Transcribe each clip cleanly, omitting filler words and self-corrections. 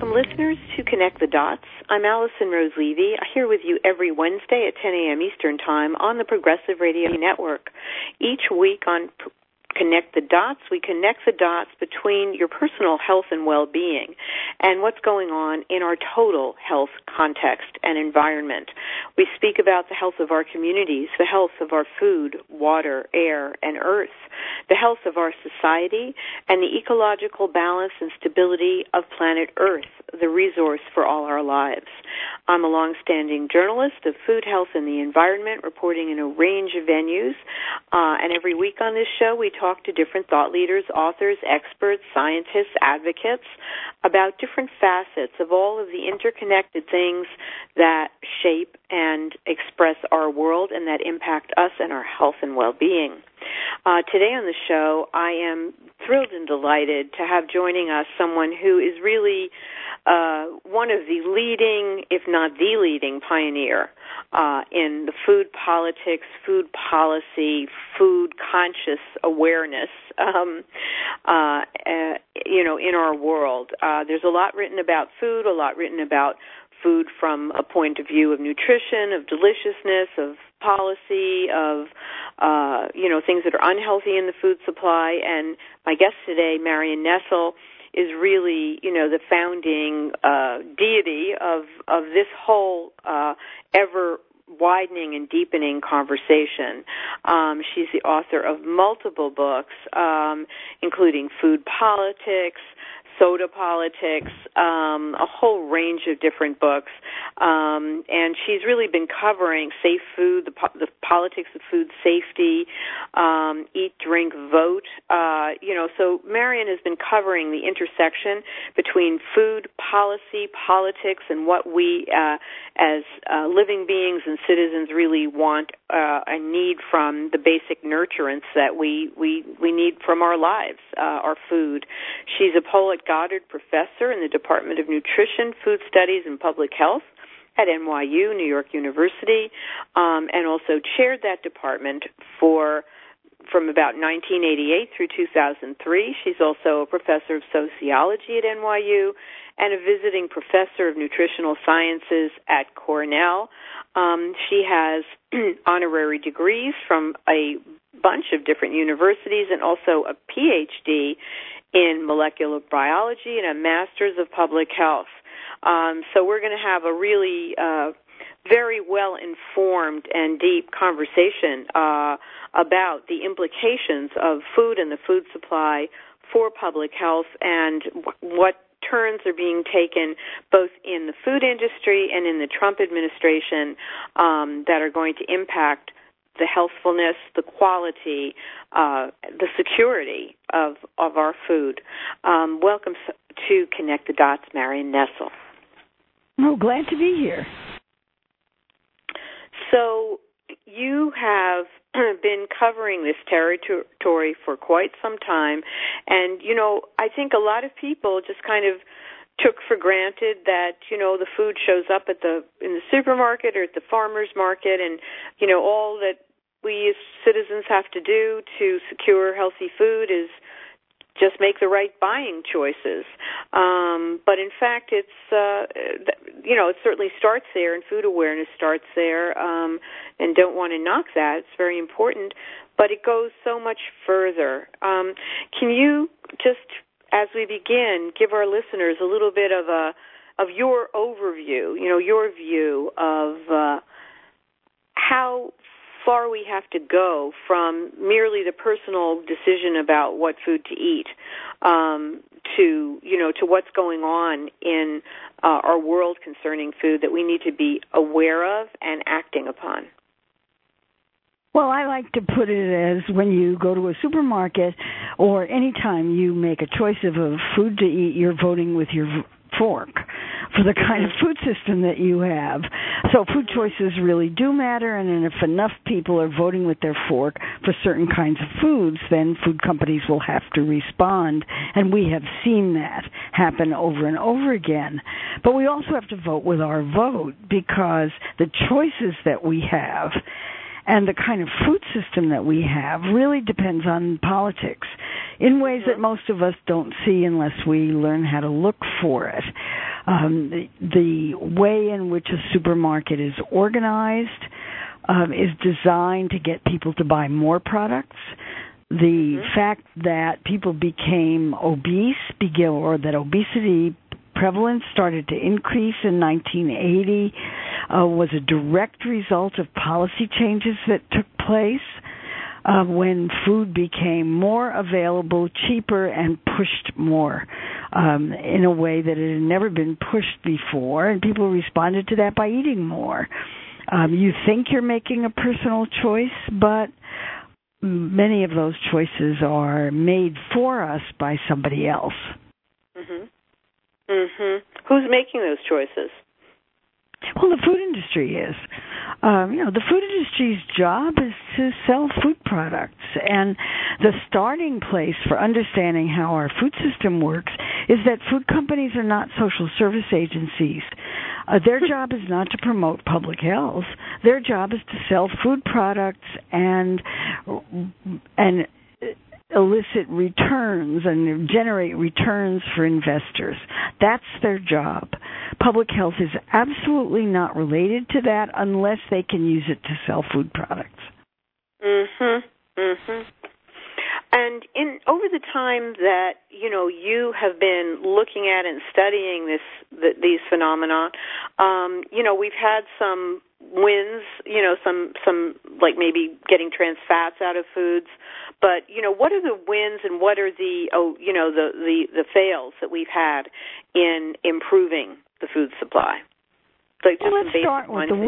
Welcome, listeners, to Connect the Dots. I'm Allison Rose Levy, here with you every Wednesday at 10 a.m. Eastern Time on the Progressive Radio Network. Each week on Connect the Dots, we connect the dots between your personal health and well-being and what's going on in our total health context and environment. We speak about the health of our communities, the health of our food, water, air, and earth, the health of our society, and the ecological balance and stability of planet Earth, the resource for all our lives. I'm a long-standing journalist of food, health, and the environment, reporting in a range of venues, and every week on this show we talk to different thought leaders, authors, experts, scientists, advocates about different facets of all of the interconnected things that shape and express our world and that impact us and our health and well-being. Today on the show, I am thrilled and delighted to have joining us someone who is really one of the leading, if not the leading, pioneer in the food politics, food policy, food conscious awareness, in our world. There's a lot written about food, a lot written about food from a point of view of nutrition, of deliciousness, of policy, of things that are unhealthy in the food supply. And my guest today, Marion Nestle, is really, the founding deity of this whole ever widening and deepening conversation. She's the author of multiple books, including Food Politics, Soda Politics, a whole range of different books, and she's really been covering safe food, the politics of food safety, eat, drink, vote. So Marion has been covering the intersection between food policy, politics, and what we as living beings and citizens really want and need from the basic nurturants that we need from our lives, our food. She's a Poet Goddard Professor in the Department of Nutrition, Food Studies, and Public Health at NYU, New York University, and also chaired that department from about 1988 through 2003. She's also a professor of sociology at NYU and a visiting professor of nutritional sciences at Cornell. She has honorary degrees from a bunch of different universities and also a PhD in molecular biology and a master's of public health. So we're going to have a really very well-informed and deep conversation about the implications of food and the food supply for public health and what turns are being taken both in the food industry and in the Trump administration that are going to impact the healthfulness, the quality, the security of our food. Welcome to Connect the Dots, Marion Nestle. Oh, glad to be here. So you have been covering this territory for quite some time, and, I think a lot of people just kind of took for granted that, the food shows up in the supermarket or at the farmer's market, and, all that we as citizens have to do to secure healthy food is just make the right buying choices. But in fact, it certainly starts there, and food awareness starts there, and don't want to knock that. It's very important, but it goes so much further. Can you just, as we begin, give our listeners a little bit of your overview, your view of how far we have to go from merely the personal decision about what food to eat to what's going on in our world concerning food that we need to be aware of and acting upon? Well, I like to put it as when you go to a supermarket or any time you make a choice of a food to eat, you're voting with your fork for the kind of food system that you have. So food choices really do matter, and if enough people are voting with their fork for certain kinds of foods, then food companies will have to respond, and we have seen that happen over and over again. But we also have to vote with our vote, because the choices that we have and the kind of food system that we have really depends on politics in ways that most of us don't see unless we learn how to look for it. The way in which a supermarket is organized is designed to get people to buy more products. The fact that people became obese, or that obesity prevalence started to increase in 1980, was a direct result of policy changes that took place when food became more available, cheaper, and pushed more in a way that it had never been pushed before, and people responded to that by eating more. You think you're making a personal choice, but many of those choices are made for us by somebody else. Who's making those choices? Well, the food industry is. The food industry's job is to sell food products, and the starting place for understanding how our food system works is that food companies are not social service agencies. Their job is not to promote public health. Their job is to sell food products and elicit returns and generate returns for investors. That's their job. Public health is absolutely not related to that unless they can use it to sell food products. And over the time that you have been looking at and studying these phenomena, we've had some wins, some like maybe getting trans fats out of foods. But what are the wins and what are the fails that we've had in improving the food supply? Like let's start with the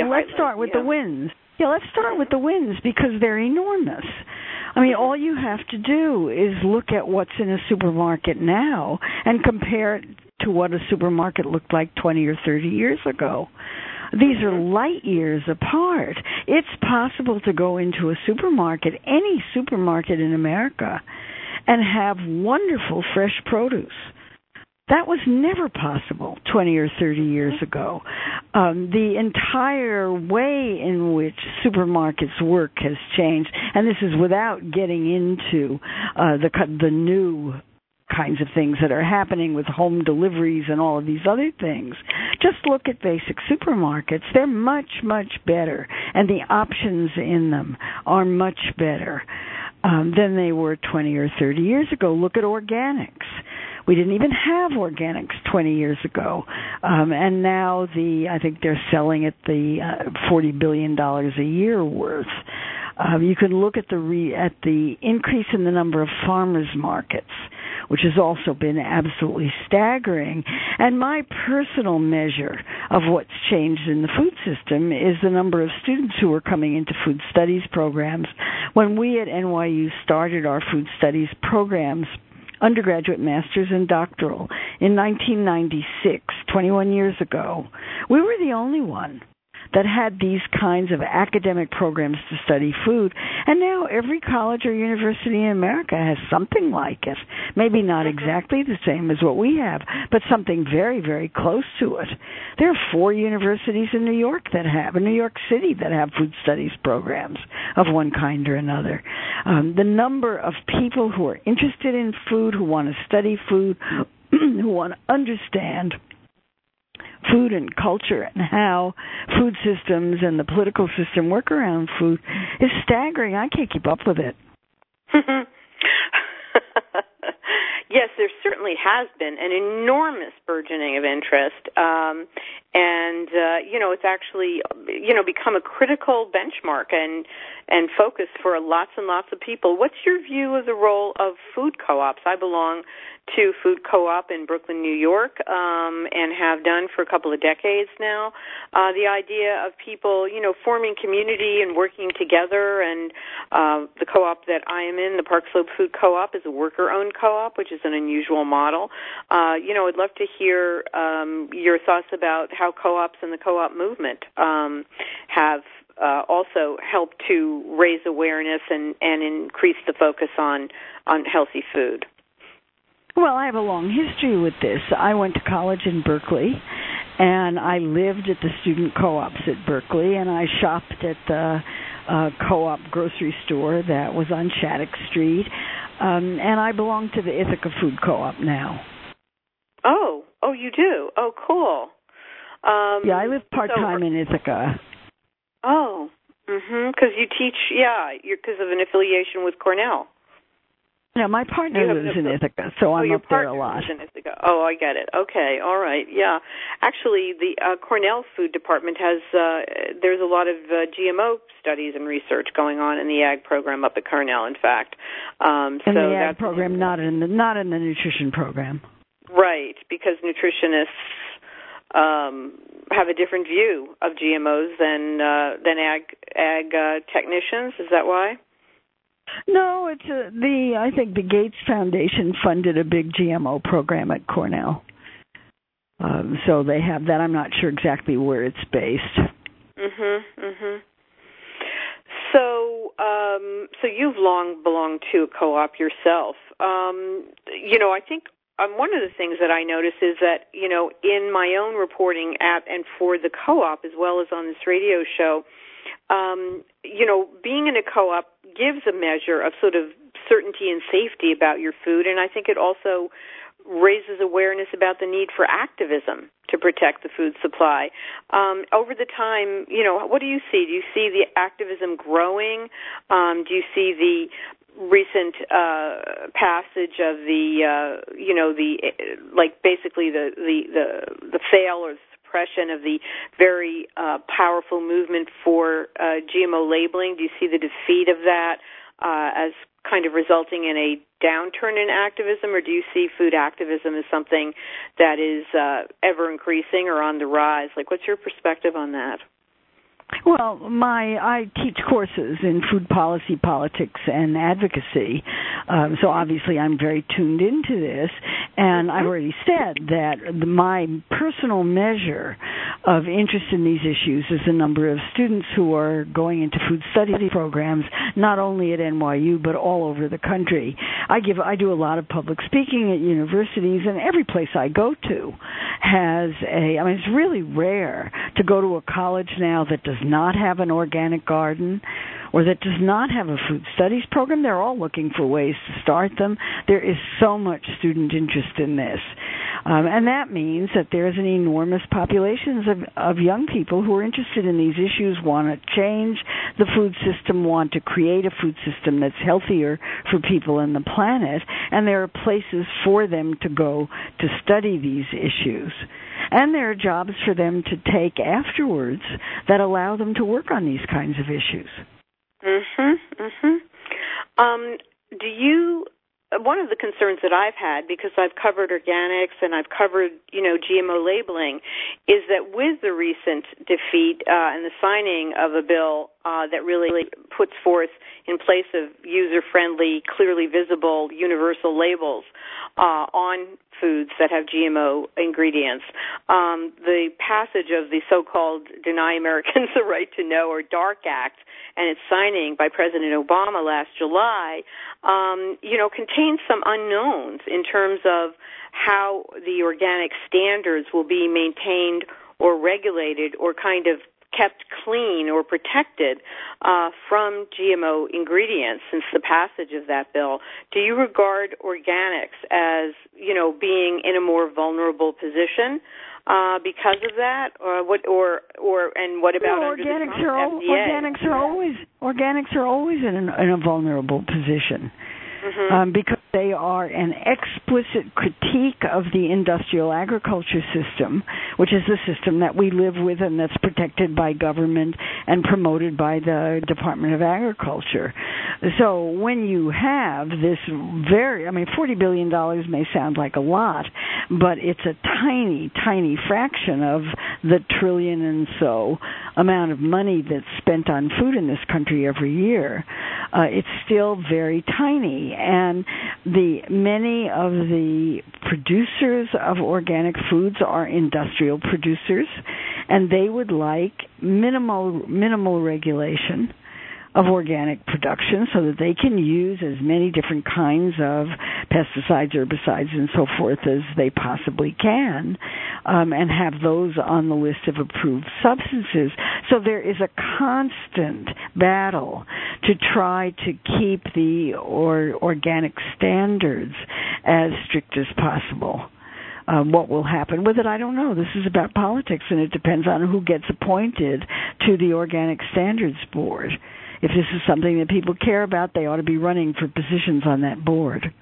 wins. Yeah, let's start with the wins because they're enormous. I mean, all you have to do is look at what's in a supermarket now and compare it to what a supermarket looked like 20 or 30 years ago. These are light years apart. It's possible to go into a supermarket, any supermarket in America, and have wonderful fresh produce. That was never possible 20 or 30 years ago. The entire way in which supermarkets work has changed, and this is without getting into the new kinds of things that are happening with home deliveries and all of these other things. Just look at basic supermarkets. They're much, much better, and the options in them are much better than they were 20 or 30 years ago. Look at organics. We didn't even have organics 20 years ago, and now I think they're selling at the $40 billion a year worth. You can look at the increase in the number of farmers markets, which has also been absolutely staggering. And my personal measure of what's changed in the food system is the number of students who are coming into food studies programs. When we at NYU started our food studies programs, undergraduate, master's, and doctoral, in 1996, 21 years ago, we were the only one that had these kinds of academic programs to study food. And now every college or university in America has something like it. Maybe not exactly the same as what we have, but something very, very close to it. There are 4 universities in New York City that have food studies programs of one kind or another. The number of people who are interested in food, who want to study food, who want to understand food and culture and how food systems and the political system work around food is staggering. I can't keep up with it. Yes, there certainly has been an enormous burgeoning of interest, and it's actually become a critical benchmark and focus for lots and lots of people. What's your view of the role of food co-ops? I belong to Food Co-op in Brooklyn, New York, and have done for a couple of decades now. The idea of people, forming community and working together, and the co-op that I am in, the Park Slope Food Co-op, is a worker-owned co-op, which is an unusual model. I'd love to hear your thoughts about how co-ops and the co-op movement have also helped to raise awareness and increase the focus on healthy food. Well, I have a long history with this. I went to college in Berkeley, and I lived at the student co-ops at Berkeley, and I shopped at the co-op grocery store that was on Shattuck Street, and I belong to the Ithaca Food Co-op now. Oh, Oh, you do? Oh, cool. Yeah, I live part-time in Ithaca. Oh, because you teach, because of an affiliation with Cornell. Yeah, my partner lives in Ithaca, so I'm up there a lot. In Ithaca. Oh, I get it. Okay, all right, yeah. Actually, the Cornell Food Department has, there's a lot of GMO studies and research going on in the ag program up at Cornell, in fact. In the ag program, not in the nutrition program. Right, because nutritionists have a different view of GMOs than ag technicians. Is that why? No, it's I think the Gates Foundation funded a big GMO program at Cornell. So they have that. I'm not sure exactly where it's based. So you've long belonged to a co-op yourself. I think one of the things that I notice is that, in my own reporting at and for the co-op, as well as on this radio show, being in a co-op gives a measure of sort of certainty and safety about your food, and I think it also raises awareness about the need for activism to protect the food supply. Over the time, what do you see? Do you see the activism growing? Do you see the recent passage of the fail or suppression of the very powerful movement for GMO labeling? Do you see the defeat of that as kind of resulting in a downturn in activism, or do you see food activism as something that is ever increasing or on the rise? What's your perspective on that? Well, I teach courses in food policy, politics, and advocacy, so obviously I'm very tuned into this, and I've already said that my personal measure of interest in these issues is the number of students who are going into food studies programs, not only at NYU, but all over the country. I do a lot of public speaking at universities, and every place I go to has it's really rare to go to a college now that does not have an organic garden or that does not have a food studies program. They're all looking for ways to start them. There is so much student interest in this. And that means that there's an enormous populations of young people who are interested in these issues, want to change the food system, want to create a food system that's healthier for people and the planet, and there are places for them to go to study these issues. And there are jobs for them to take afterwards that allow them to work on these kinds of issues. One of the concerns that I've had, because I've covered organics and I've covered, GMO labeling, is that with the recent defeat and the signing of a bill that really puts forth in place of user-friendly, clearly visible, universal labels on foods that have GMO ingredients, the passage of the so-called Deny Americans the Right to Know, or DARK Act, and its signing by President Obama last July, contains some unknowns in terms of how the organic standards will be maintained or regulated or kind of kept clean or protected from GMO ingredients since the passage of that bill. Do you regard organics as, being in a more vulnerable position because of that, or what about under organics the Trump FDA? Organics are always in a vulnerable position. Because they are an explicit critique of the industrial agriculture system, which is the system that we live with and that's protected by government and promoted by the Department of Agriculture. So when you have this $40 billion may sound like a lot, but it's a tiny, tiny fraction of the trillion and so amount of money that's spent on food in this country every year. It's still very tiny. And many of the producers of organic foods are industrial producers, and they would like minimal regulation of organic production so that they can use as many different kinds of pesticides, herbicides, and so forth as they possibly can, and have those on the list of approved substances. So there is a constant battle to try to keep the organic standards as strict as possible. What will happen with it, I don't know. This is about politics, and it depends on who gets appointed to the Organic Standards Board. If this is something that people care about, they ought to be running for positions on that board.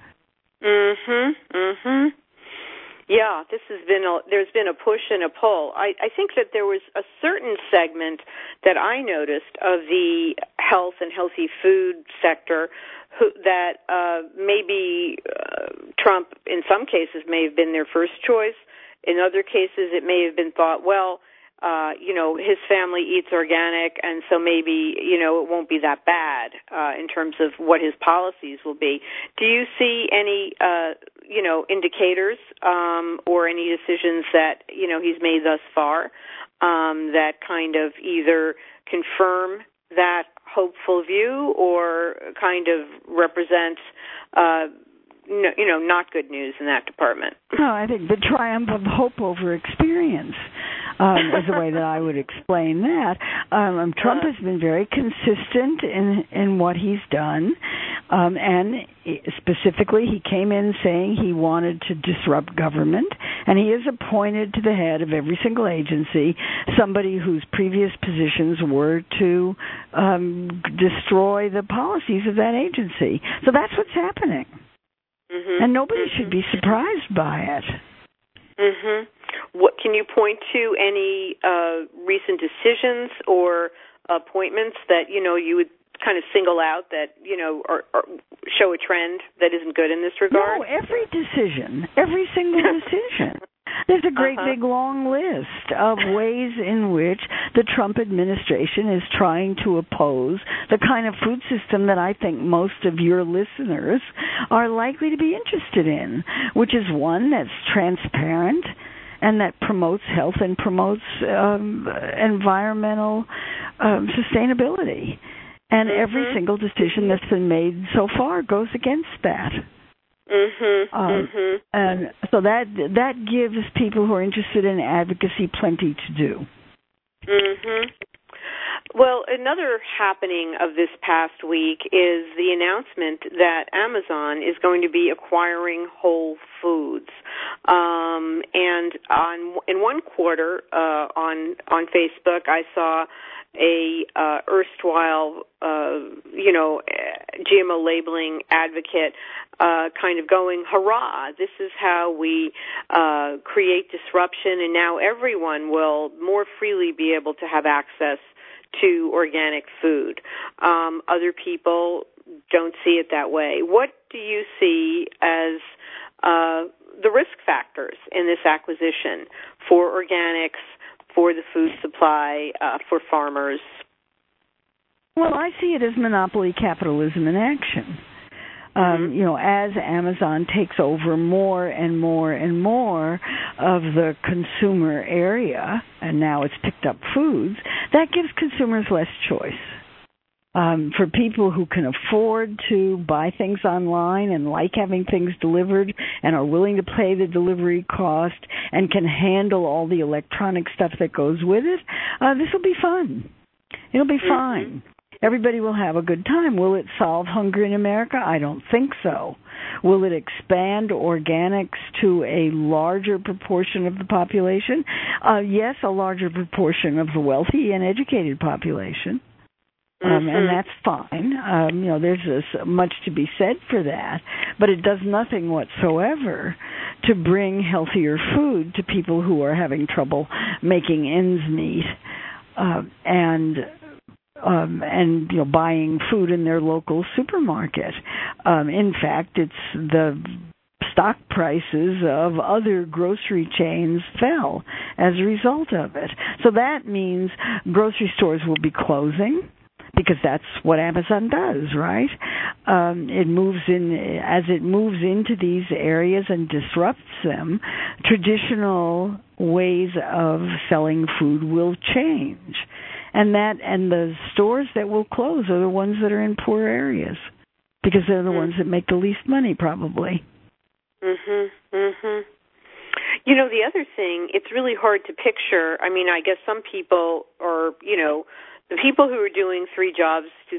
Yeah, there's been a push and a pull. I think that there was a certain segment that I noticed of the health and healthy food sector that maybe Trump, in some cases, may have been their first choice. In other cases, it may have been thought, well, his family eats organic, and so maybe, it won't be that bad in terms of what his policies will be. Do you see any, indicators or any decisions that, he's made thus far that kind of either confirm that hopeful view or kind of represent not good news in that department? No, I think the triumph of hope over experience is the way that I would explain that. Trump has been very consistent in what he's done, and specifically he came in saying he wanted to disrupt government, and he has appointed to the head of every single agency somebody whose previous positions were to destroy the policies of that agency. So that's what's happening. And nobody should be surprised by it. What can you point to any recent decisions or appointments that you would kind of single out that or show a trend that isn't good in this regard? No, every single decision. There's a great big long list of ways in which the Trump administration is trying to oppose the kind of food system that I think most of your listeners are likely to be interested in, which is one that's transparent and that promotes health and promotes environmental sustainability. And every single decision that's been made so far goes against that. And so that gives people who are interested in advocacy plenty to do. Well, another happening of this past week is the announcement that Amazon is going to be acquiring Whole Foods. And in one quarter on Facebook, I saw a erstwhile GMO labeling advocate kind of going, hurrah, this is how we create disruption, and now everyone will more freely be able to have access to organic food. Other people don't see it that way. What do you see as the risk factors in this acquisition for organics, for the food supply, for farmers? Well, I see it as monopoly capitalism in action. As Amazon takes over more and more and more of the consumer area, and now it's picked up foods, that gives consumers less choice. For people who can afford to buy things online and like having things delivered and are willing to pay the delivery cost and can handle all the electronic stuff that goes with it, this will be fun. It'll be fine. Everybody will have a good time. Will it solve hunger in America? I don't think so. Will it expand organics to a larger proportion of the population? Yes, a larger proportion of the wealthy and educated population. And that's fine. There's much to be said for that. But it does nothing whatsoever to bring healthier food to people who are having trouble making ends meet and buying food in their local supermarket. In fact, it's the stock prices of other grocery chains fell as a result of it. So that means grocery stores will be closing, because that's what Amazon does, right? It moves into these areas and disrupts them. Traditional ways of selling food will change, and the stores that will close are the ones that are in poor areas, because they're the ones that make the least money, probably. The other thing, it's really hard to picture. I mean, I guess some people are, the people who are doing 3 jobs to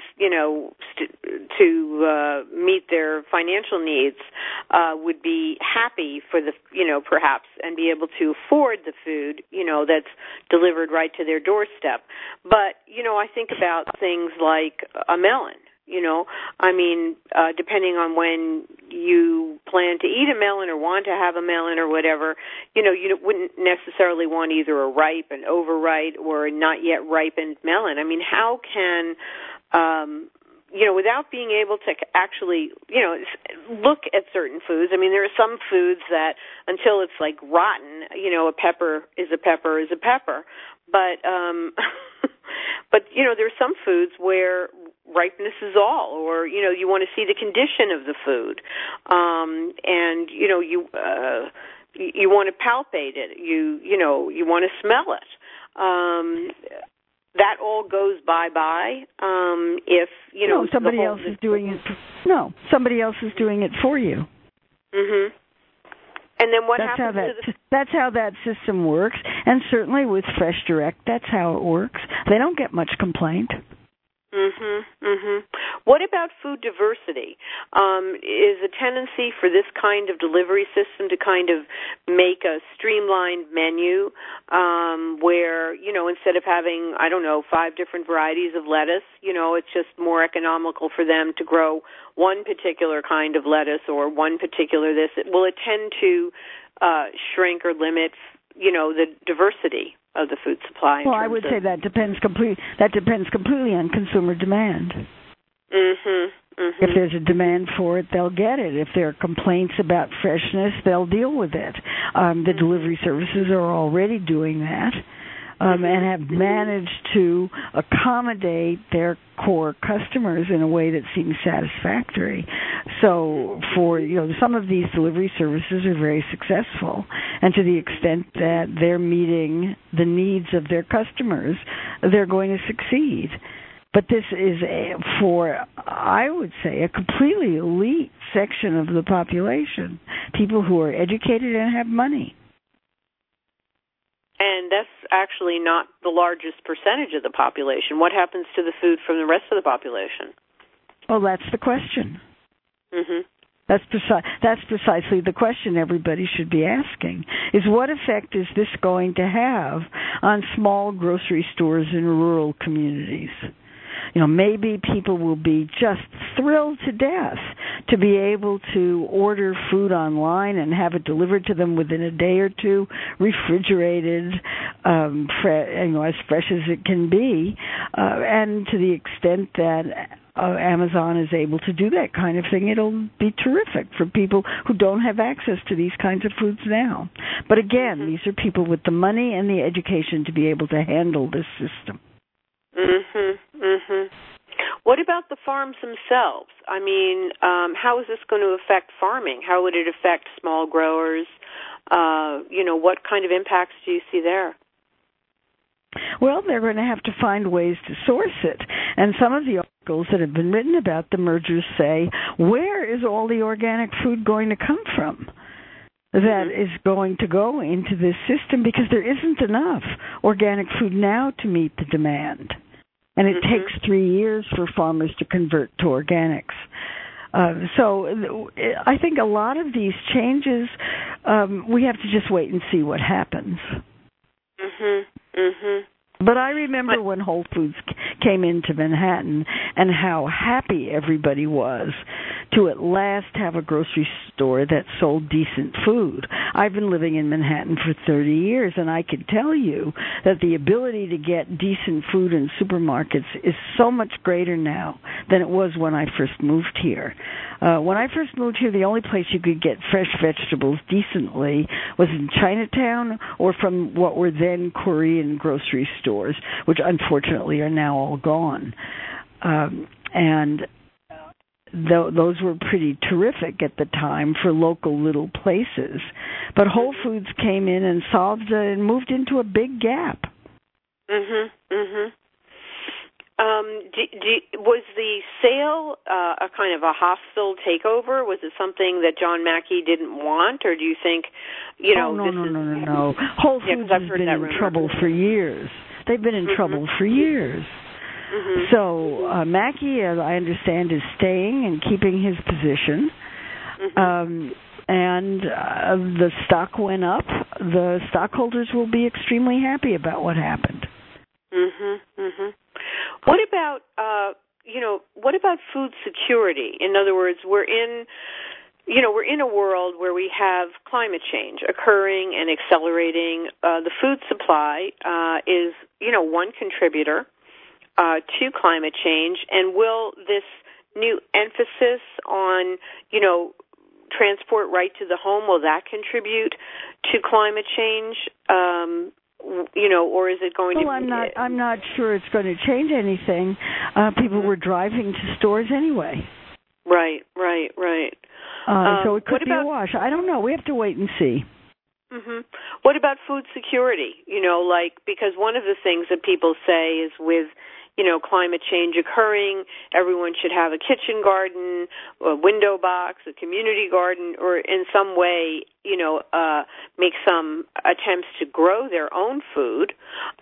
meet their financial needs would be happy for the perhaps and be able to afford the food that's delivered right to their doorstep. But I think about things like a melon. Depending on when you plan to eat a melon or want to have a melon or whatever, you wouldn't necessarily want either a ripe, an overripe, or a not yet ripened melon. I mean, how can, without being able to actually, look at certain foods. I mean, there are some foods that until it's like rotten, a pepper is a pepper is a pepper. But, but there are some foods where ripeness is all, or you want to see the condition of the food, and you want to palpate it, you want to smell it. That all goes bye if somebody else is doing it. No, somebody else is doing it for you. Mhm. And then what happens that's how that system works, and certainly with Fresh Direct, that's how it works. They don't get much complaint. Mhm. Mhm. What about food diversity? Is a tendency for this kind of delivery system to kind of make a streamlined menu where, instead of having, 5 different varieties of lettuce, it's just more economical for them to grow one particular kind of lettuce or one particular this? Will it tend to shrink or limit, the diversity of the food supply? Well, I would say that depends completely on consumer demand. Mhm. Mm-hmm. If there's a demand for it, they'll get it. If there are complaints about freshness, they'll deal with it. The delivery services are already doing that, and have managed to accommodate their core customers in a way that seems satisfactory. So for, some of these delivery services are very successful, and to the extent that they're meeting the needs of their customers, they're going to succeed. But this is I would say, a completely elite section of the population, people who are educated and have money. And that's actually not the largest percentage of the population. What happens to the food from the rest of the population? Well, that's the question. Mhm. That's precisely the question everybody should be asking, is what effect is this going to have on small grocery stores in rural communities? Maybe people will be just thrilled to death to be able to order food online and have it delivered to them within a day or two, refrigerated, as fresh as it can be. And to the extent that Amazon is able to do that kind of thing, it'll be terrific for people who don't have access to these kinds of foods now. But again, these are people with the money and the education to be able to handle this system. Mhm. Mhm. What about the farms themselves? I mean, how is this going to affect farming? How would it affect small growers? What kind of impacts do you see there? Well, they're going to have to find ways to source it. And some of the articles that have been written about the mergers say, where is all the organic food going to come from that is going to go into this system? Because there isn't enough organic food now to meet the demand. And it takes 3 years for farmers to convert to organics. So I think a lot of these changes, we have to just wait and see what happens. Mhm. Mhm. But I remember when Whole Foods came into Manhattan and how happy everybody was to at last have a grocery store that sold decent food. I've been living in Manhattan for 30 years, and I can tell you that the ability to get decent food in supermarkets is so much greater now than it was when I first moved here. When I first moved here, the only place you could get fresh vegetables decently was in Chinatown or from what were then Korean grocery stores, which unfortunately are now all gone. And those were pretty terrific at the time for local little places. But Whole Foods came in and solved and moved into a big gap. Mhm. Mhm. Was the sale a kind of a hostile takeover? Was it something that John Mackey didn't want, or do you think, No. Whole Foods has been in trouble for years. They've been in trouble for years. Mm-hmm. So Mackey, as I understand, is staying and keeping his position. Mm-hmm. And the stock went up. The stockholders will be extremely happy about what happened. Mm-hmm. Mm-hmm. What about what about food security? In other words, we're in a world where we have climate change occurring and accelerating. The food supply is, one contributor to climate change. And will this new emphasis on, transport right to the home, will that contribute to climate change? Or is it going to? Well, I'm not sure it's going to change anything. People were driving to stores anyway. Right. So it could be a wash. I don't know. We have to wait and see. Mm-hmm. What about food security? Because one of the things that people say is with, climate change occurring, everyone should have a kitchen garden, a window box, a community garden, or in some way, make some attempts to grow their own food.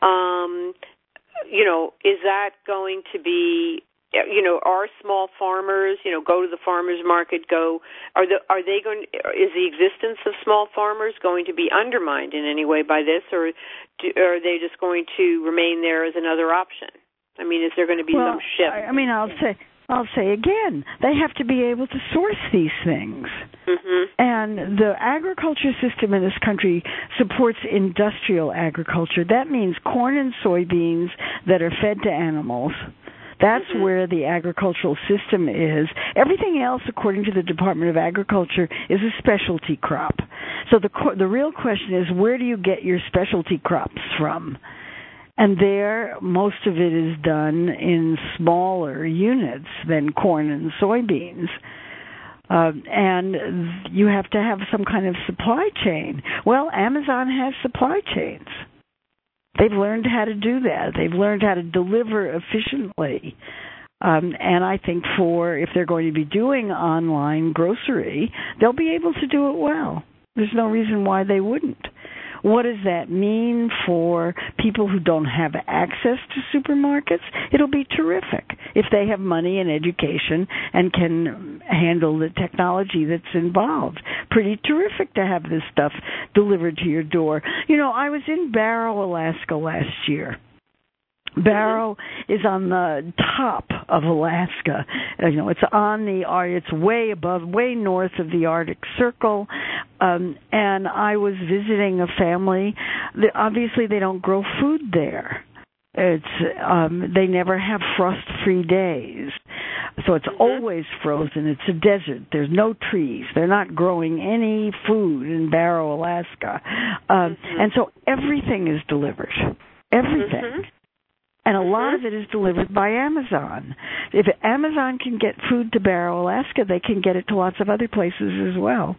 Is that going to be, are small farmers, go to the farmers market, is the existence of small farmers going to be undermined in any way by this, or are they just going to remain there as another option? I mean, is there going to be some shift? I'll say again, they have to be able to source these things. Mm-hmm. And the agriculture system in this country supports industrial agriculture. That means corn and soybeans that are fed to animals. That's mm-hmm. where the agricultural system is. Everything else, according to the Department of Agriculture, is a specialty crop. So the real question is, where do you get your specialty crops from? And there, most of it is done in smaller units than corn and soybeans. And you have to have some kind of supply chain. Well, Amazon has supply chains. They've learned how to do that. They've learned how to deliver efficiently. And I think if they're going to be doing online grocery, they'll be able to do it well. There's no reason why they wouldn't. What does that mean for people who don't have access to supermarkets? It'll be terrific if they have money and education and can handle the technology that's involved. Pretty terrific to have this stuff delivered to your door. I was in Barrow, Alaska last year. Barrow is on the top of Alaska. It's way north of the Arctic Circle. And I was visiting a family. Obviously, they don't grow food there. They never have frost-free days. So it's always frozen. It's a desert. There's no trees. They're not growing any food in Barrow, Alaska. And so everything is delivered. Everything. Mm-hmm. And a lot of it is delivered by Amazon. If Amazon can get food to Barrow, Alaska, they can get it to lots of other places as well.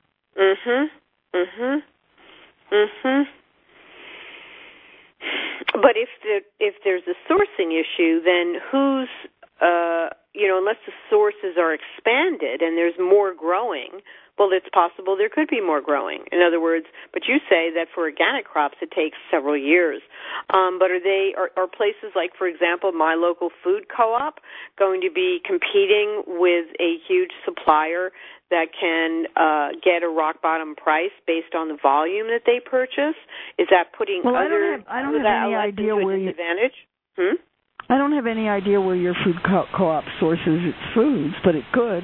But if there's a sourcing issue, then who's unless the sources are expanded and there's more growing, well, it's possible there could be more growing. In other words, but you say that for organic crops it takes several years. But are places like, for example, my local food co-op going to be competing with a huge supplier that can get a rock bottom price based on the volume that they purchase? Is that putting I don't have any idea where disadvantage? I don't have any idea where your food co-op sources its foods, but it could.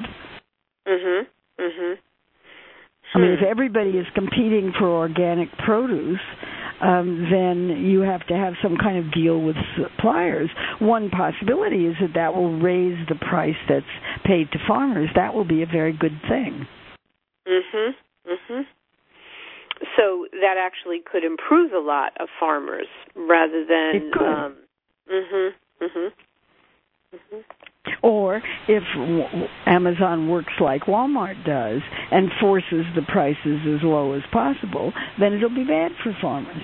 I mean, if everybody is competing for organic produce, then you have to have some kind of deal with suppliers. One possibility is that will raise the price that's paid to farmers. That will be a very good thing. So that actually could improve a lot of farmers rather than... It could. Or if Amazon works like Walmart does and forces the prices as low as possible, then it'll be bad for farmers.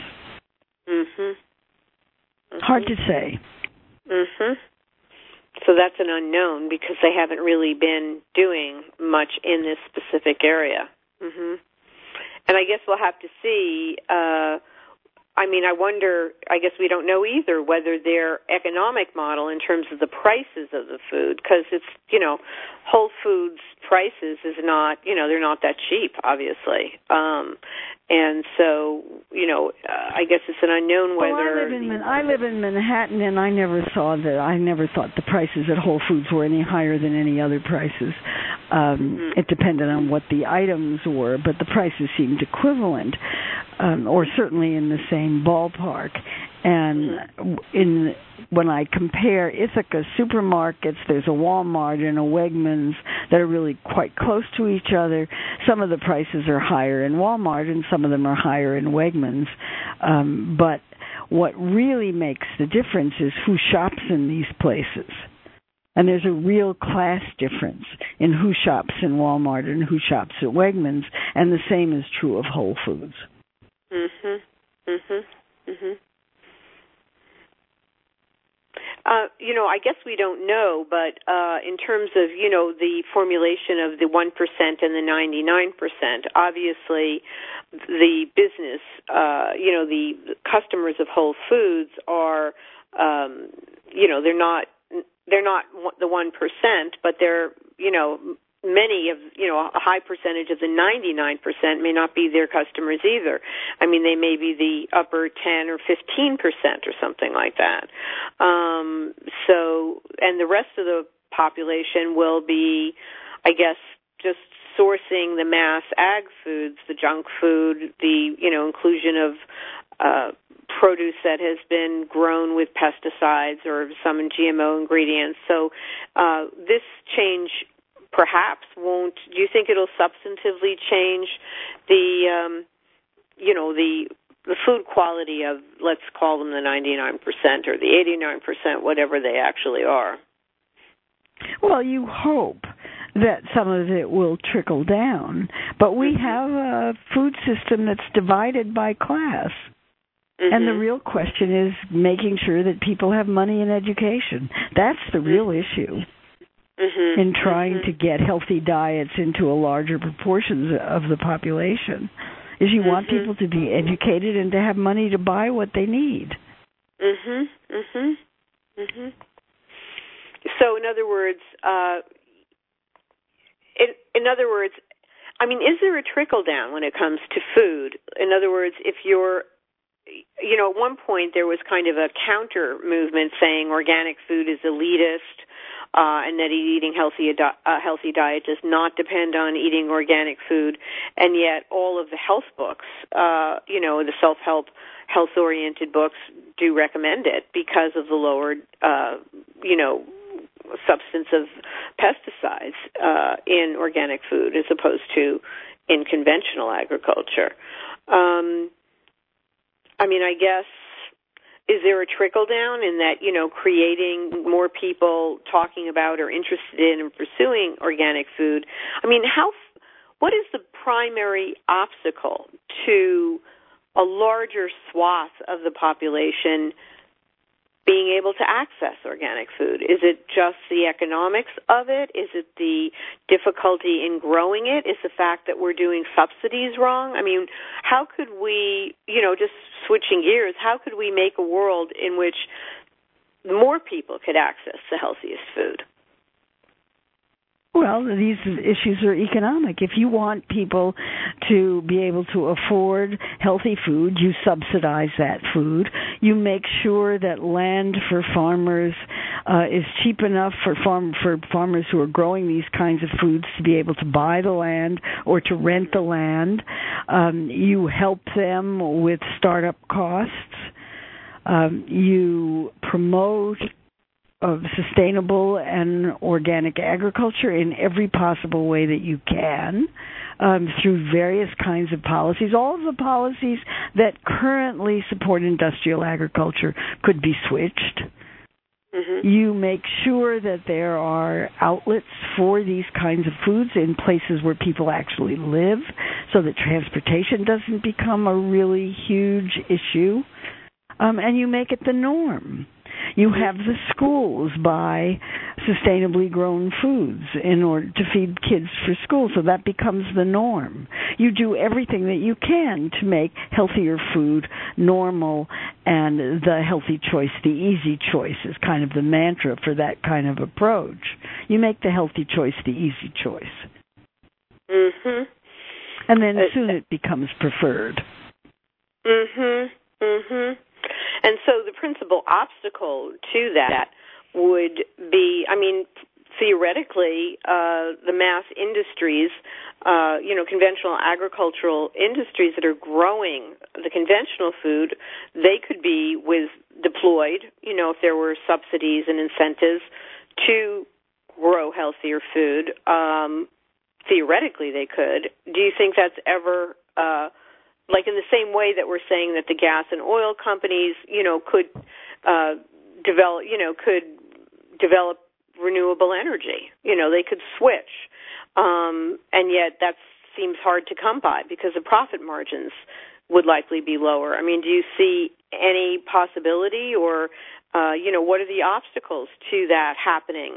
Hard to say. So that's an unknown because they haven't really been doing much in this specific area. And I guess we'll have to see I mean, I wonder, I guess we don't know either whether their economic model in terms of the prices of the food, because it's, Whole Foods prices is not, they're not that cheap, obviously. And so, I guess it's an unknown whether... Well, I live in Manhattan, and I never thought the prices at Whole Foods were any higher than any other prices. It depended on what the items were, but the prices seemed equivalent, or certainly in the same ballpark. And when I compare Ithaca supermarkets, there's a Walmart and a Wegmans that are really quite close to each other. Some of the prices are higher in Walmart, and some of them are higher in Wegmans. But what really makes the difference is who shops in these places. And there's a real class difference in who shops in Walmart and who shops at Wegmans, and the same is true of Whole Foods. I guess we don't know, but in terms of, the formulation of the 1% and the 99%, obviously the business, the customers of Whole Foods are, they're not the 1%, but they're, many of, a high percentage of the 99% may not be their customers either. I mean, they may be the upper 10 or 15% or something like that. And the rest of the population will be, I guess, just sourcing the mass ag foods, the junk food, the, inclusion of produce that has been grown with pesticides or some GMO ingredients. So this change perhaps won't. Do you think it'll substantively change the, the food quality of, let's call them the 99% or the 89%, whatever they actually are? Well, you hope that some of it will trickle down, but we have a food system that's divided by class. And the real question is making sure that people have money and education. That's the real issue in trying to get healthy diets into a larger proportion of the population, is you want people to be educated and to have money to buy what they need. So, in other words, I mean, is there a trickle down when it comes to food? In other words, if you're, at one point there was kind of a counter movement saying organic food is elitist, and that eating a healthy diet does not depend on eating organic food, and yet all of the health books, the self-help, health-oriented books do recommend it because of the lower, substance of pesticides in organic food as opposed to in conventional agriculture. I guess, is there a trickle down in that, creating more people talking about or interested in and pursuing organic food? I mean, what is the primary obstacle to a larger swath of the population being able to access organic food? Is it just the economics of it? Is it the difficulty in growing it? Is the fact that we're doing subsidies wrong? I mean, how could we, just switching gears, how could we make a world in which more people could access the healthiest food? Well, these issues are economic. If you want people to be able to afford healthy food, you subsidize that food. You make sure that land for farmers is cheap enough for farmers who are growing these kinds of foods to be able to buy the land or to rent the land. You help them with startup costs. You promote of sustainable and organic agriculture in every possible way that you can through various kinds of policies. All of the policies that currently support industrial agriculture could be switched. You make sure that there are outlets for these kinds of foods in places where people actually live so that transportation doesn't become a really huge issue. And you make it the norm. You have the schools buy sustainably grown foods in order to feed kids for school, so that becomes the norm. You do everything that you can to make healthier food normal, and the healthy choice, the easy choice, is kind of the mantra for that kind of approach. You make the healthy choice the easy choice. Mhm. And then soon it becomes preferred. Mhm. Mhm. And so the principal obstacle to that would be, I mean, theoretically, the mass industries, conventional agricultural industries that are growing the conventional food, they could be deployed, if there were subsidies and incentives to grow healthier food. Theoretically, they could. Do you think that's ever, like in the same way that we're saying that the gas and oil companies, could develop renewable energy. They could switch. And yet that seems hard to come by because the profit margins would likely be lower. I mean, do you see any possibility or, what are the obstacles to that happening,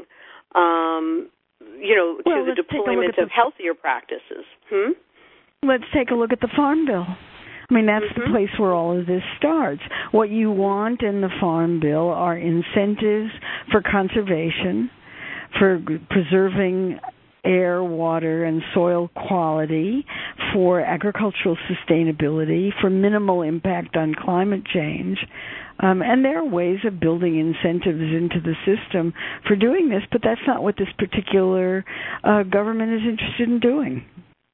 to the deployment of healthier practices? Let's take a look at the Farm Bill. I mean, that's the place where all of this starts. What you want in the Farm Bill are incentives for conservation, for preserving air, water, and soil quality, for agricultural sustainability, for minimal impact on climate change. And there are ways of building incentives into the system for doing this, but that's not what this particular government is interested in doing.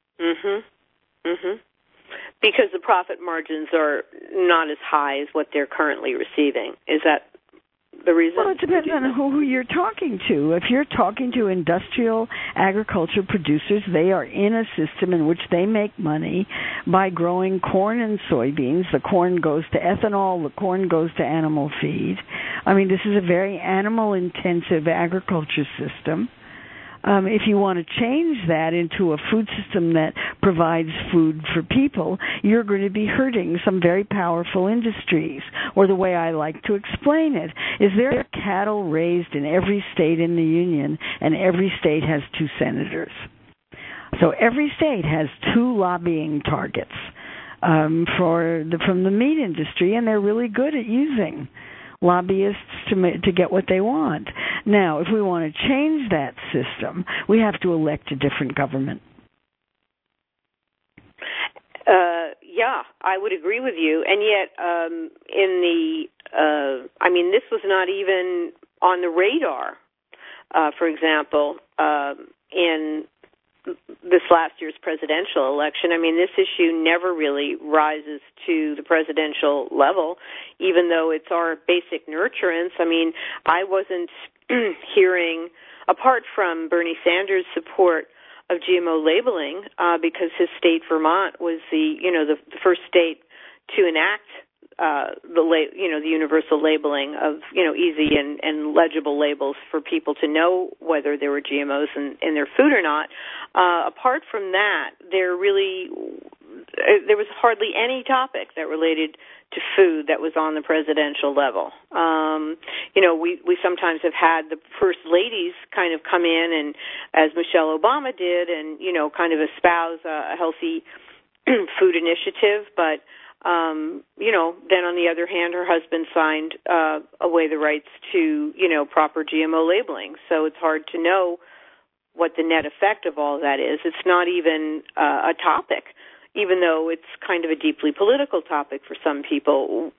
Because the profit margins are not as high as what they're currently receiving. Is that the reason? Well, it depends on who you're talking to. If you're talking to industrial agriculture producers, they are in a system in which they make money by growing corn and soybeans. The corn goes to ethanol, the corn goes to animal feed. I mean, this is a very animal-intensive agriculture system. If you want to change that into a food system that provides food for people, you're going to be hurting some very powerful industries. Or the way I like to explain it is there are cattle raised in every state in the Union, and every state has 2 senators. So every state has 2 lobbying targets from the meat industry, and they're really good at using lobbyists to get what they want. Now, if we want to change that system, we have to elect a different government. Yeah, I would agree with you. And yet, this was not even on the radar, for example, in this last year's presidential election. I mean, this issue never really rises to the presidential level, even though it's our basic nurturance. I mean, I wasn't hearing, apart from Bernie Sanders' support of GMO labeling, because his state, Vermont, was the first state to enact the universal labeling of easy and legible labels for people to know whether there were GMOs in their food or not. Apart from that, there was hardly any topic that related to food that was on the presidential level. We sometimes have had the first ladies kind of come in and, as Michelle Obama did, and kind of espouse a healthy food initiative, but then on the other hand, her husband signed away the rights to, proper GMO labeling. So it's hard to know what the net effect of all that is. It's not even a topic, even though it's kind of a deeply political topic for some people,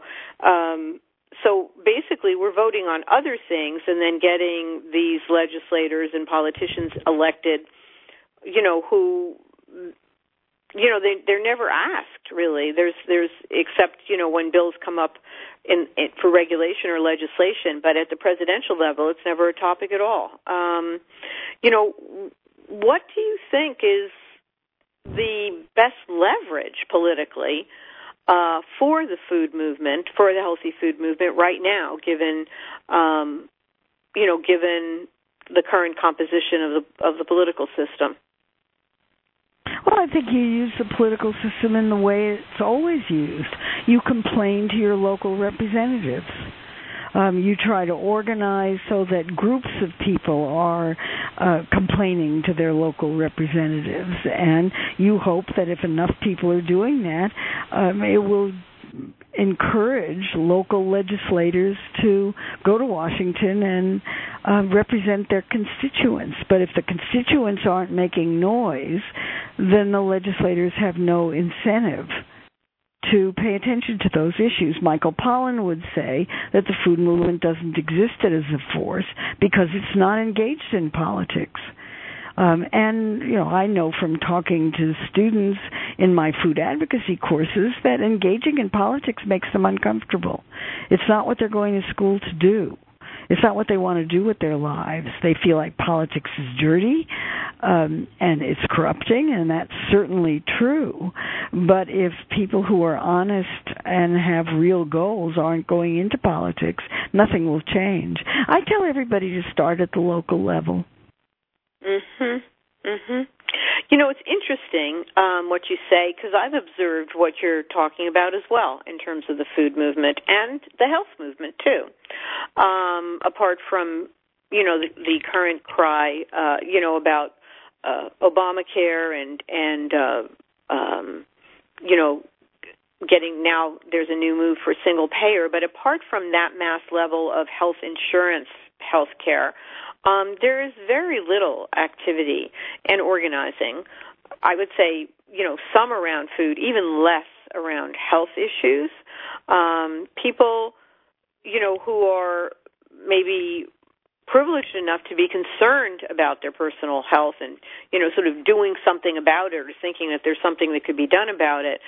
So basically we're voting on other things and then getting these legislators and politicians elected, who they're never asked, really. There's except when bills come up for regulation or legislation, but at the presidential level, it's never a topic at all. What do you think is the best leverage politically for the food movement, for the healthy food movement right now, given given the current composition of the political system? Well, I think you use the political system in the way it's always used. You complain to your local representatives. You try to organize so that groups of people are complaining to their local representatives, and you hope that if enough people are doing that, it will encourage local legislators to go to Washington and represent their constituents. But if the constituents aren't making noise, then the legislators have no incentive to pay attention to those issues. Michael Pollan would say that the food movement doesn't exist as a force because it's not engaged in politics. And, I know from talking to students in my food advocacy courses that engaging in politics makes them uncomfortable. It's not what they're going to school to do. It's not what they want to do with their lives. They feel like politics is dirty and it's corrupting, and that's certainly true. But if people who are honest and have real goals aren't going into politics, nothing will change. I tell everybody to start at the local level. It's interesting what you say, because I've observed what you're talking about as well in terms of the food movement and the health movement too. Apart from, the current cry, about Obamacare and getting, now there's a new move for single payer, but apart from that mass level of health insurance, health care, there is very little activity and organizing. I would say, some around food, even less around health issues. People, who are maybe privileged enough to be concerned about their personal health and, sort of doing something about it or thinking that there's something that could be done about it,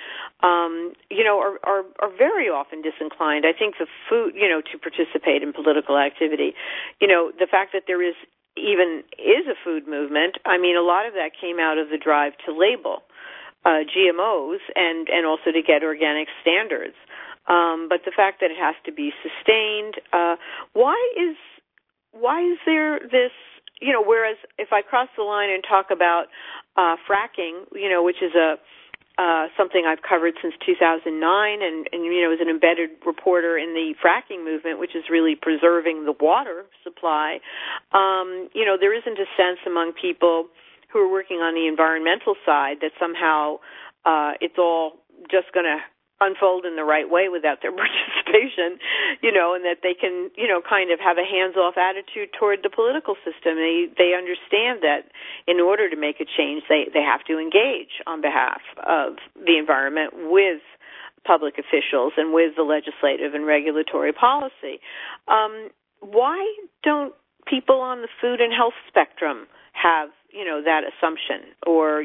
are very often disinclined. I think the food, to participate in political activity, the fact that there is a food movement, I mean, a lot of that came out of the drive to label GMOs and also to get organic standards. But the fact that it has to be sustained, why is there this, whereas if I cross the line and talk about fracking, which is something I've covered since 2009 and as an embedded reporter in the fracking movement, which is really preserving the water supply, there isn't a sense among people who are working on the environmental side that somehow it's all just going to unfold in the right way without their participation, and that they can, kind of have a hands-off attitude toward the political system. They understand that in order to make a change, they have to engage on behalf of the environment with public officials and with the legislative and regulatory policy. Why don't people on the food and health spectrum have, that assumption? Or,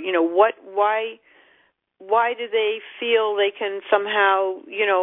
why do they feel they can somehow,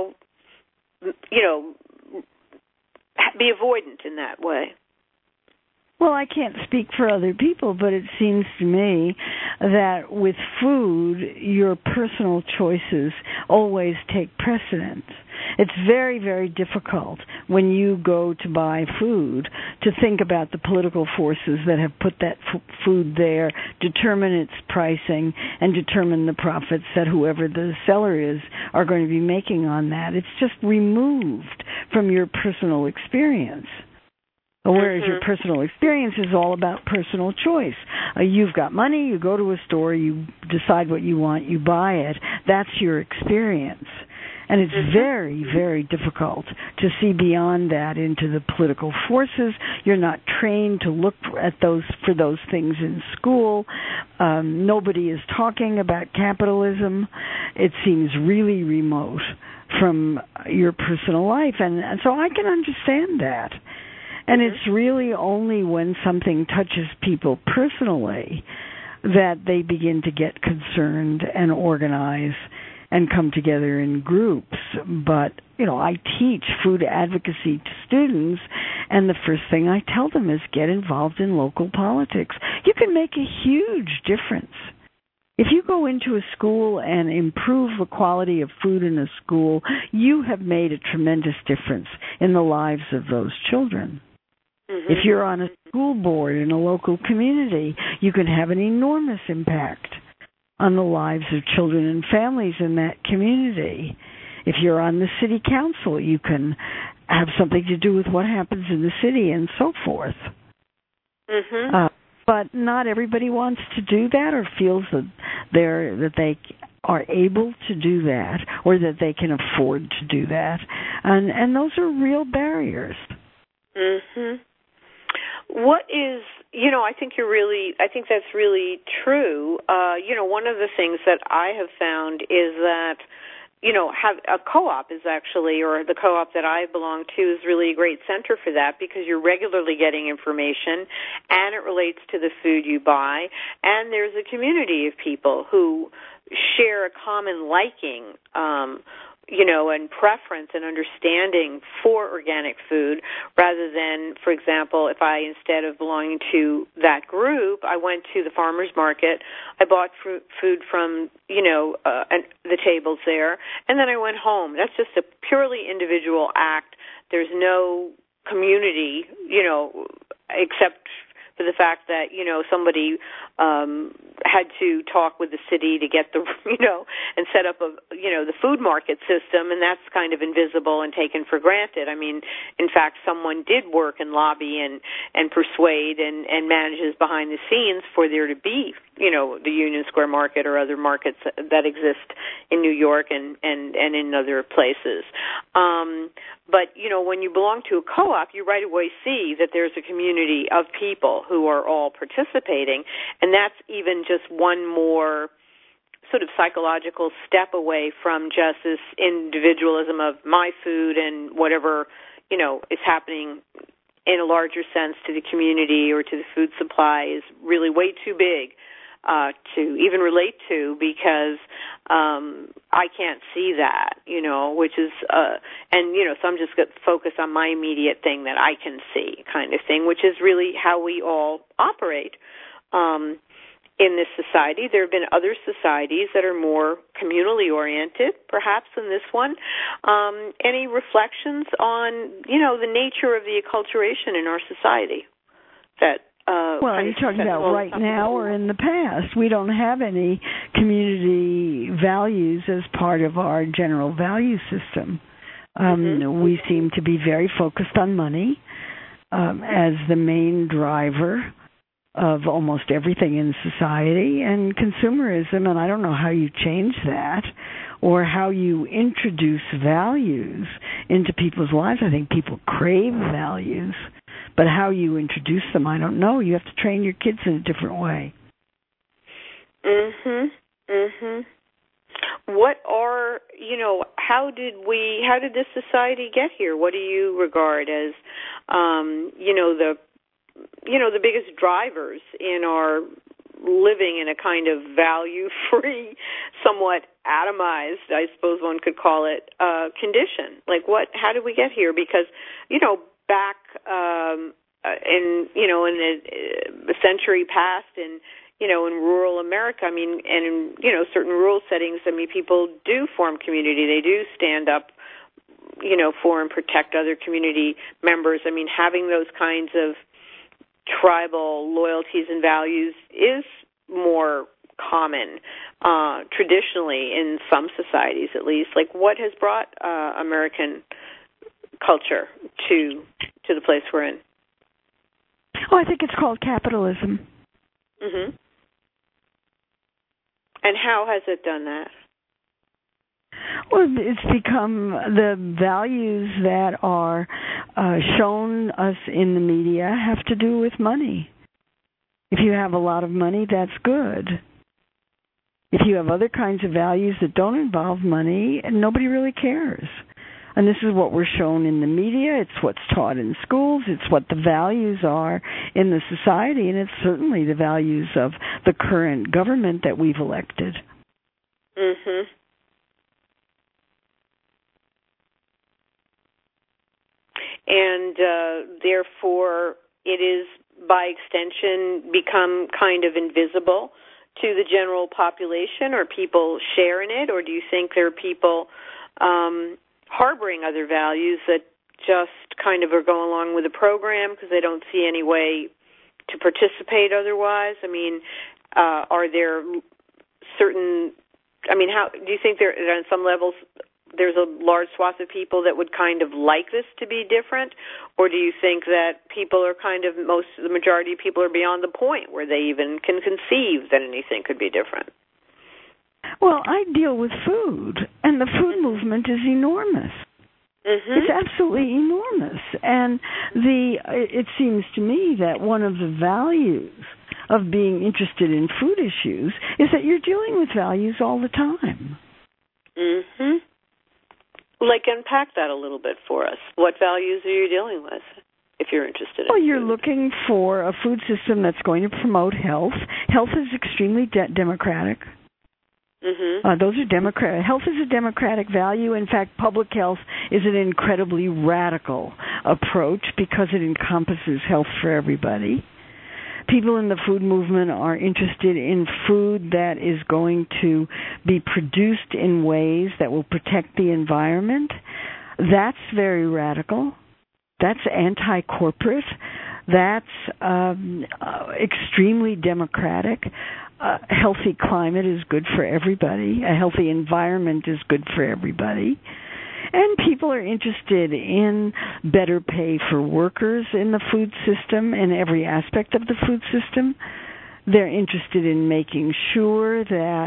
be avoidant in that way? Well, I can't speak for other people, but it seems to me that with food, your personal choices always take precedence. It's very, very difficult when you go to buy food to think about the political forces that have put that food there, determine its pricing, and determine the profits that whoever the seller is are going to be making on that. It's just removed from your personal experience. Whereas your personal experience is all about personal choice. You've got money, you go to a store, you decide what you want, you buy it. That's your experience. And it's very, very difficult to see beyond that into the political forces. You're not trained to look at for those things in school. Nobody is talking about capitalism. It seems really remote from your personal life. And so I can understand that. And it's really only when something touches people personally that they begin to get concerned and organize and come together in groups. But, I teach food advocacy to students, and the first thing I tell them is get involved in local politics. You can make a huge difference. If you go into a school and improve the quality of food in a school, you have made a tremendous difference in the lives of those children. If you're on a school board in a local community, you can have an enormous impact on the lives of children and families in that community. If you're on the city council, you can have something to do with what happens in the city and so forth. Mm-hmm. But not everybody wants to do that or feels that they are able to do that or that they can afford to do that. And those are real barriers. Mhm. What is, I think that's really true. One of the things that I have found is that have a co-op is actually, or the co-op that I belong to is really a great center for that, because you're regularly getting information and it relates to the food you buy, and there's a community of people who share a common liking, and preference and understanding for organic food, rather than, for example, if I, instead of belonging to that group, I went to the farmer's market, I bought food from, the tables there, and then I went home. That's just a purely individual act. There's no community, except for the fact that, somebody had to talk with the city to get the, and set up the food market system, and that's kind of invisible and taken for granted. I mean, in fact, someone did work and lobby and persuade and manages behind the scenes for there to be, the Union Square Market or other markets that exist in New York and in other places. But, when you belong to a co-op, you right away see that there's a community of people who are all participating, and that's even just one more sort of psychological step away from just this individualism of my food and whatever, is happening in a larger sense to the community or to the food supply is really way too big to even relate to, because I can't see that, which is, so I'm just going to focus on my immediate thing that I can see kind of thing, which is really how we all operate in this society. There have been other societies that are more communally oriented, perhaps, than this one. Any reflections on, the nature of the acculturation in our society that well, are you talking about right now or in the past? We don't have any community values as part of our general value system. We seem to be very focused on money as the main driver of almost everything in society, and consumerism, and I don't know how you change that or how you introduce values into people's lives. I think people crave values. But how you introduce them, I don't know. You have to train your kids in a different way. What are, how did this society get here? What do you regard as, the biggest drivers in our living in a kind of value-free, somewhat atomized, I suppose one could call it, condition? Like, how did we get here? Because, back in the century past, and in rural America, and in certain rural settings, people do form community. They do stand up, for and protect other community members. Having those kinds of tribal loyalties and values is more common traditionally in some societies, at least. Like, what has brought American culture to the place we're in? Oh, I think it's called capitalism. And how has it done that? Well, it's become the values that are shown us in the media have to do with money. If you have a lot of money, that's good. If you have other kinds of values that don't involve money, nobody really cares. And this is what we're shown in the media. It's what's taught in schools. It's what the values are in the society, and it's certainly the values of the current government that we've elected. And therefore, it is, by extension, become kind of invisible to the general population, or people share in it, or do you think there are people harboring other values that just kind of are going along with the program because they don't see any way to participate otherwise? Are there certain, how do you think there, on some levels, there's a large swath of people that would kind of like this to be different, or do you think that people are the majority of people are beyond the point where they even can conceive that anything could be different? Well, I deal with food, and the food movement is enormous. Mm-hmm. It's absolutely enormous. And it seems to me that one of the values of being interested in food issues is that you're dealing with values all the time. Mm-hmm. Like, unpack that a little bit for us. What values are you dealing with, if you're interested in Well, you're food? looking for a food system that's going to promote health. Health is extremely democratic. Mm-hmm. Health is a democratic value. In fact, public health is an incredibly radical approach because it encompasses health for everybody. People in the food movement are interested in food that is going to be produced in ways that will protect the environment. That's very radical. That's anti-corporate. That's extremely democratic. A healthy climate is good for everybody. A healthy environment is good for everybody. And people are interested in better pay for workers in the food system, in every aspect of the food system. They're interested in making sure that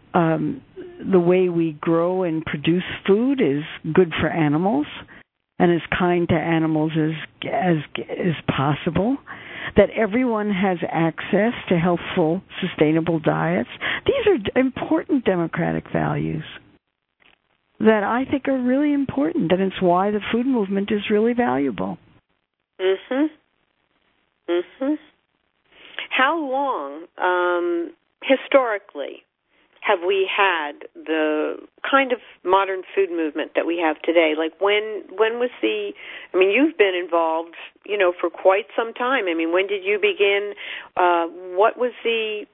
the way we grow and produce food is good for animals and as kind to animals as possible, that everyone has access to healthful, sustainable diets. These are important democratic values that I think are really important, and it's why the food movement is really valuable. Mm-hmm. Mm-hmm. How long, historically, have we had the kind of modern food movement that we have today? Like, when was you've been involved, for quite some time. When did you begin? What was the,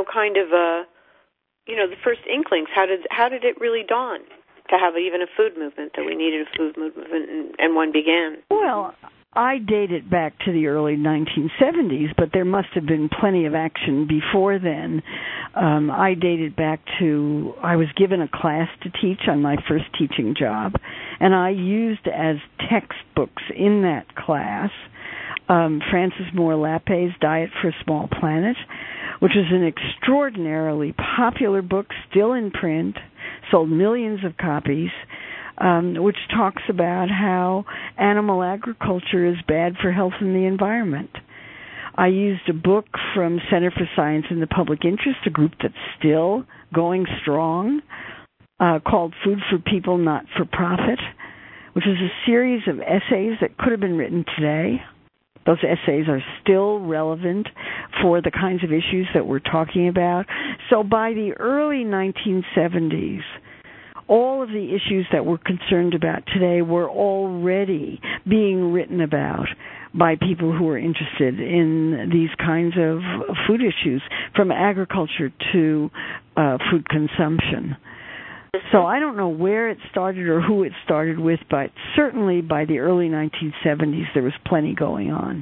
the first inklings? How did it really dawn to have even a food movement, that we needed a food movement, and one began? Well, I date it back to the early 1970s, but there must have been plenty of action before then. I date it back to, I was given a class to teach on my first teaching job, and I used as textbooks in that class Frances Moore Lappé's Diet for a Small Planet, which is an extraordinarily popular book, still in print, sold millions of copies, which talks about how animal agriculture is bad for health and the environment. I used a book from Center for Science in the Public Interest, a group that's still going strong, called Food for People, Not for Profit, which is a series of essays that could have been written today. Those essays are still relevant for the kinds of issues that we're talking about. So by the early 1970s, all of the issues that we're concerned about today were already being written about by people who are interested in these kinds of food issues, from agriculture to food consumption. So I don't know where it started or who it started with, but certainly by the early 1970s there was plenty going on.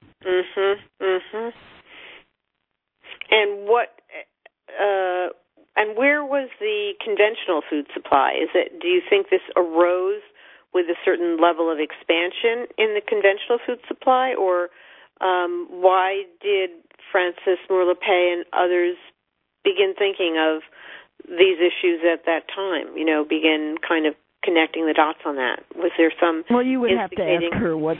And and where was the conventional food supply? Do you think this arose with a certain level of expansion in the conventional food supply, or why did Frances Moore Lappé and others begin thinking of these issues at that time, begin kind of connecting the dots on that? Was there some you would have to ask her what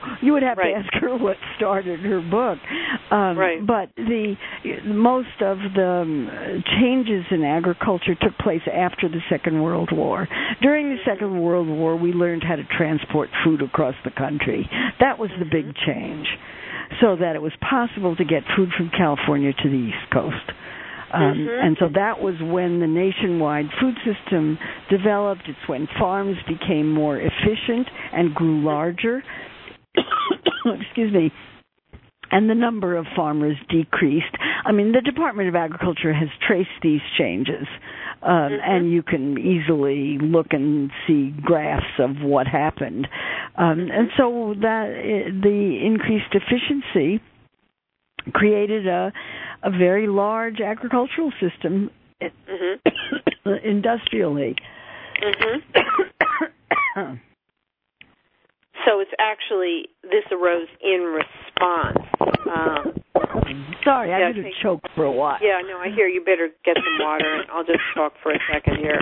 started her book. Right. But most of the changes in agriculture took place after the Second World War. During the Second World War, we learned how to transport food across the country. That was the big change, so that it was possible to get food from California to the East Coast. And so that was when the nationwide food system developed. It's when farms became more efficient and grew larger. Excuse me. And the number of farmers decreased. The Department of Agriculture has traced these changes, and you can easily look and see graphs of what happened. And so the increased efficiency created a very large agricultural system industrially. Mm-hmm. So it's actually, this arose in response. Sorry, I did choke for a while. Yeah, no, I hear you better get some water, and I'll just talk for a second here.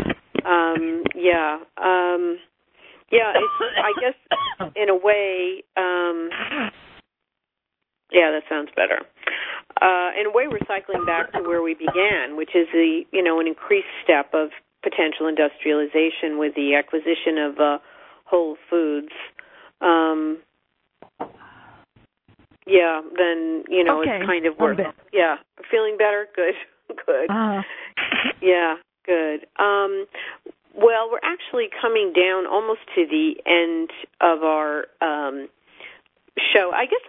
It's, I guess, in a way, that sounds better. In a way, we're cycling back to where we began, which is an increased step of potential industrialization with the acquisition of Whole Foods. Then, it's kind of worth. Yeah, feeling better? Good. Good. Yeah, good. Well, we're actually coming down almost to the end of our show. I guess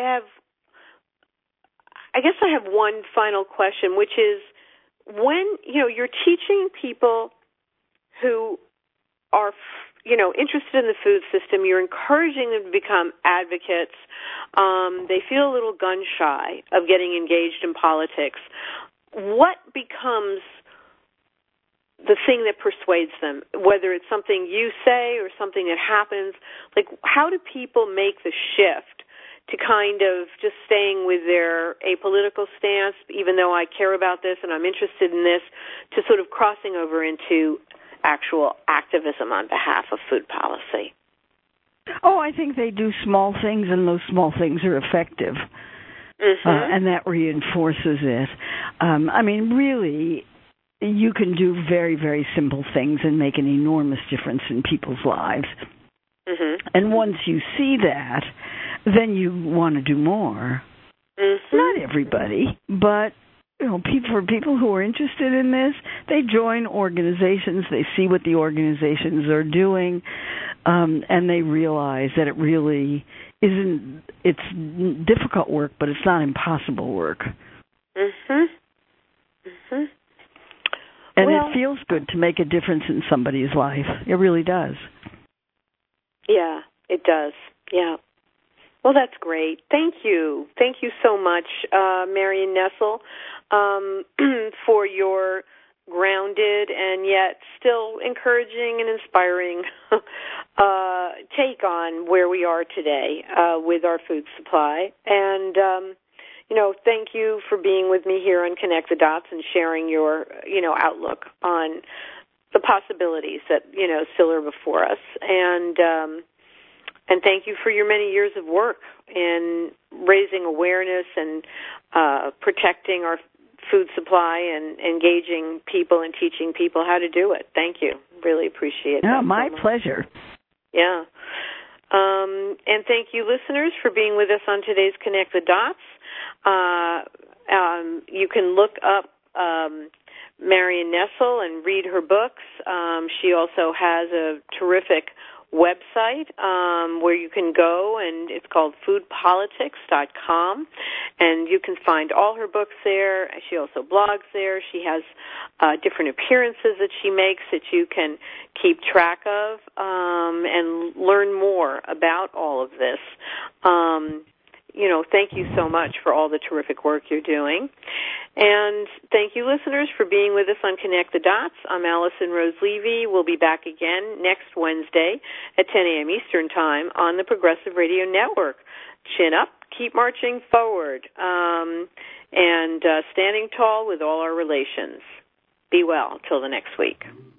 I have one final question, which is when, you're teaching people who are interested in the food system, you're encouraging them to become advocates. They feel a little gun-shy of getting engaged in politics. What becomes the thing that persuades them, whether it's something you say or something that happens? Like, how do people make the shift to kind of just staying with their apolitical stance, even though I care about this and I'm interested in this, to sort of crossing over into actual activism on behalf of food policy? Oh, I think they do small things, and those small things are effective. Mm-hmm. And that reinforces it. Really, you can do very, very simple things and make an enormous difference in people's lives. Mm-hmm. And once you see that, then you want to do more. Mm-hmm. Not everybody, but for people who are interested in this, they join organizations, they see what the organizations are doing, and they realize that it really isn't, it's difficult work, but it's not impossible work. Mm-hmm. Mm-hmm. And it feels good to make a difference in somebody's life. It really does. Yeah, it does. Yeah. Well, that's great. Thank you. Thank you so much, Marion Nestle, for your grounded and yet still encouraging and inspiring take on where we are today with our food supply. And, thank you for being with me here on Connect the Dots and sharing your, outlook on the possibilities that, still are before us. And thank you for your many years of work in raising awareness and protecting our food supply and engaging people and teaching people how to do it. Thank you. Really appreciate that. My pleasure. Yeah. And thank you, listeners, for being with us on today's Connect the Dots. You can look up Marion Nestle and read her books. She also has a terrific website where you can go, and it's called foodpolitics.com, and you can find all her books there. She also blogs there. She has different appearances that she makes that you can keep track of and learn more about all of this. Thank you so much for all the terrific work you're doing. And thank you, listeners, for being with us on Connect the Dots. I'm Allison Rose Levy. We'll be back again next Wednesday at 10 a.m. Eastern Time on the Progressive Radio Network. Chin up, keep marching forward, and standing tall with all our relations. Be well till the next week.